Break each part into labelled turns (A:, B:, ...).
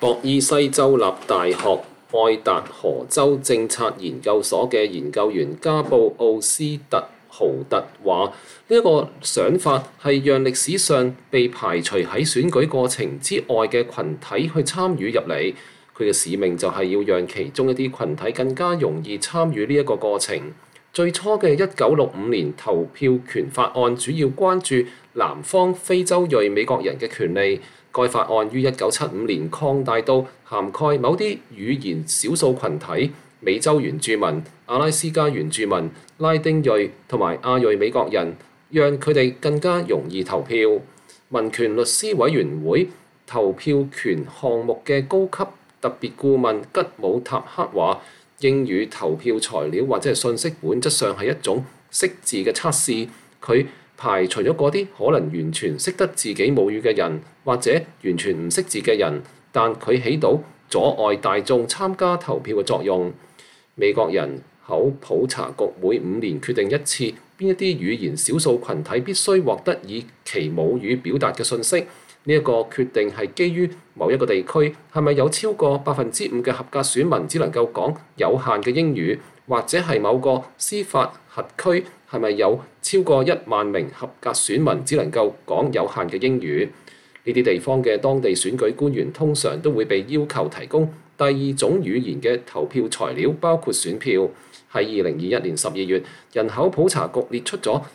A: 博伊西州立大學愛達荷州政策研究所嘅研究員加布奧斯特豪特話：呢一個想法係讓歷史上被排除喺選舉過程之外嘅群體去參與入嚟。佢嘅使命就係要讓其中一啲群體更加容易參與呢一個過程。最初嘅1965年投票權法案主要關注南方非洲裔美國人嘅權利。該法案於1975年擴大到涵蓋某啲語言少數群體、美洲原住民、阿拉斯加原住民、拉丁裔同埋亞裔美國人，讓佢哋更加容易投票。民權律師委員會投票權項目嘅高級特別顧問吉姆塔克話：英語投票材料或者係信息本質上係一種識字嘅測試，佢排除咗嗰啲可能完全識得自己母語嘅人，或者完全唔識字嘅人，但佢起到阻礙大眾參加投票嘅作用。美國人口普查局每5年決定一次邊一啲語言少數群體必須獲得以其母語表達嘅信息。呢一個決定係基於某一個地區係咪有超過5%嘅合格選民只能夠講有限嘅英語，或者係某個司法轄區係咪有超過1萬名合格選民只能夠講有限嘅英語。呢啲地方嘅當地選舉官員通常都會被要求提供第二種語言嘅投票材料，包括選票。喺2021年12月，人口普查局列出咗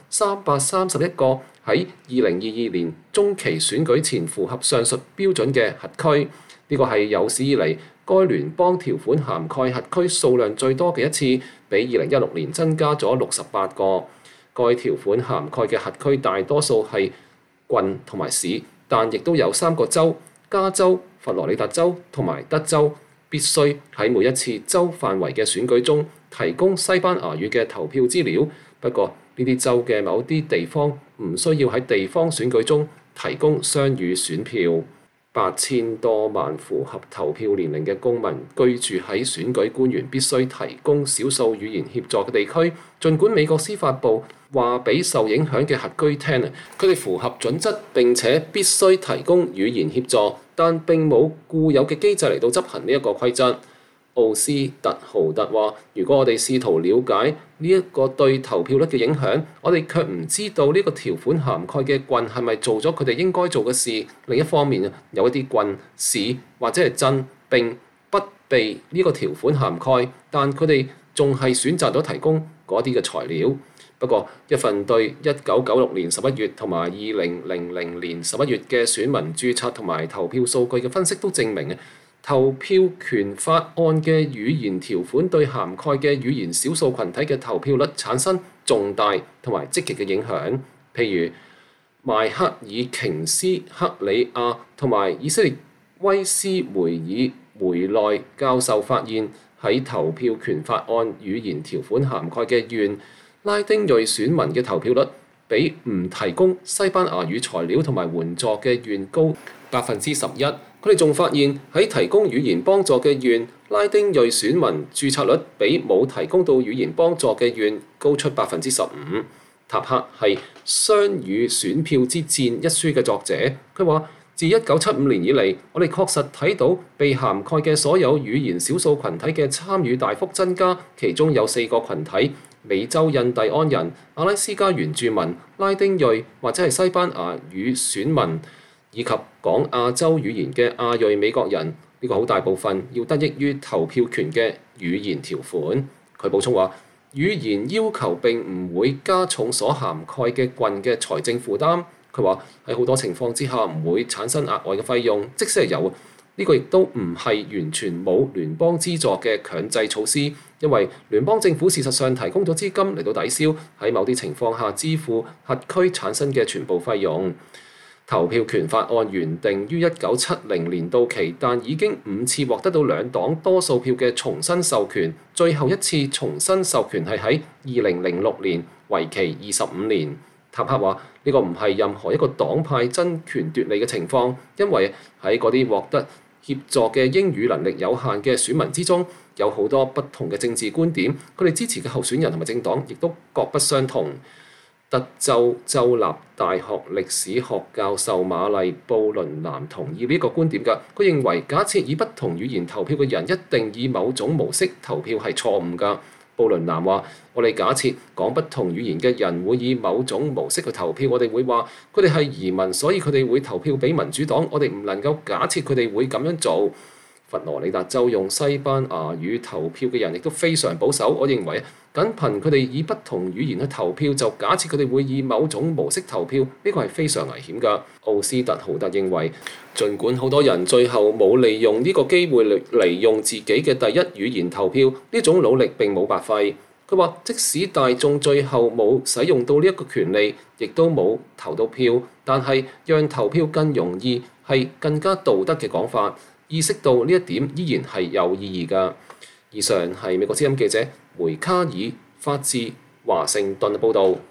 A: 331個喺2022年中期選舉前符合上述標準嘅轄區。呢個係有史以嚟該聯邦條款涵蓋轄區數量最多嘅一次，比2016年增加咗68個。該條款涵蓋嘅轄區大多數係郡同埋市，但亦都有3個州——加州、佛羅里達州同埋德州，必須喺每一次州範圍嘅選舉中提供西班牙語嘅投票資料。不過，呢啲州嘅某啲地方唔需要喺地方選舉中提供雙語選票。8000多萬符合投票年齡嘅公民居住喺選舉官員必須提供少數語言協助嘅地區。儘管美國司法部話俾受影響嘅轄區聽，佢哋符合準則並且必須提供語言協助，但並冇固有嘅機制嚟到執行呢一個規則。奧斯特豪特話：如果我哋試圖了解呢一個對投票率嘅影響，我哋卻唔知道呢個條款涵蓋嘅郡係咪做咗佢哋應該做嘅事。另一方面，有一啲郡、市或者係鎮並不被呢個條款涵蓋，但佢哋仲係選擇咗提供嗰啲嘅材料。不過，一份對1996年11月同埋2000年11月嘅選民註冊同埋投票數據嘅分析都證明，投票權法案嘅語言條款對涵蓋嘅語言少數群體嘅投票率產生重大同埋積極嘅影響。譬如邁克爾瓊斯克里亞同埋以色列威斯梅爾梅內教授發現，喺投票權法案語言條款涵蓋嘅縣，拉丁裔選民嘅投票率比唔提供西班牙語材料同埋援助嘅縣高11%。佢哋仲發現喺提供語言幫助嘅縣，拉丁裔選民註冊率比冇提供到語言幫助嘅縣高出15%。塔克係《雙語選票之戰》一書嘅作者，佢話：自1975年以嚟，我哋確實睇到被涵蓋嘅所有語言少數群體嘅參與大幅增加，其中有4個群體：美洲印第安人、阿拉斯加原住民、拉丁裔或者係西班牙語選民，以及講亞洲語言嘅亞裔美國人。呢個好大部分要得益於投票權嘅語言條款。佢補充話：語言要求並唔會加重所涵蓋嘅郡嘅財政負擔。佢話喺好多情況之下唔會產生額外嘅費用，即使係有，呢個亦都唔係完全冇聯邦資助嘅強制措施，因為聯邦政府事實上提供咗資金嚟到抵消喺某啲情況下支付轄區產生嘅全部費用。投票權法案原定於1970年到期，但已經5次獲得到兩黨多數票嘅重新授權，最後一次重新授權係喺2006年，為期25年。塔克話：呢個唔係任何一個黨派爭權奪利嘅情況，因為喺嗰啲獲得協助嘅英語能力有限嘅選民之中，有好多不同嘅政治觀點，佢哋支持嘅候選人同埋政黨亦都各不相同。 德州州立大學歷史學教授瑪麗布倫南同意呢個觀點㗎。佢認為假設以不同語言投票嘅人一定以某種模式投票係錯誤㗎。布倫南話：我哋假設講不同語言嘅人會以某種模式去投票，我哋會話佢哋係移民，所以佢哋會投票俾民主黨。我哋唔能夠假設佢哋會咁樣做。佛羅里達州用西班牙語投票嘅人亦都非常保守。我認為僅憑佢哋以不同語言去投票，就假設佢哋會以某種模式投票，呢個係非常危險㗎。奧斯特豪特認為，儘管好多人最後冇利用呢個機會嚟用自己嘅第一語言投票，呢種努力並冇白費。佢話，即使大眾最後冇使用到呢一個權利，亦都冇投到票，但係讓投票更容易係更加道德嘅講法。意識到呢一點依然係有意義㗎。以上係美國之音記者梅卡爾發自華盛頓報導。